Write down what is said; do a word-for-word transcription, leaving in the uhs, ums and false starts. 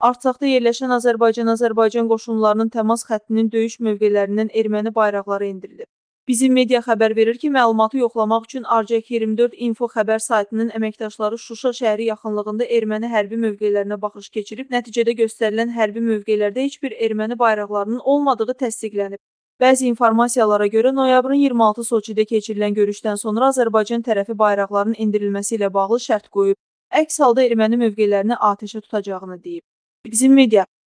Artsaqda yerləşən Azərbaycan-Azərbaycan qoşunlarının təmas xəttinin döyüş mövqelərindən erməni bayraqları endirilib. Bizim media xəbər verir ki, məlumatı yoxlamaq üçün Arcaq iyirmi dörd info xəbər saytının əməkdaşları Şuşa şəhəri yaxınlığında erməni hərbi mövqelərinə baxış keçirib, nəticədə göstərilən hərbi mövqelərdə heç bir erməni bayraqlarının olmadığı təsdiqlənib. Bəzi informasiyalara görə noyabrın iyirmi altısı Soçidə keçirilən görüşdən sonra Azərbaycan tərəfi bayraqların endirilməsi ilə bağlı şərt qoyub, əks halda erməni mövqelərini atəşə tutacağını deyib. Bizim media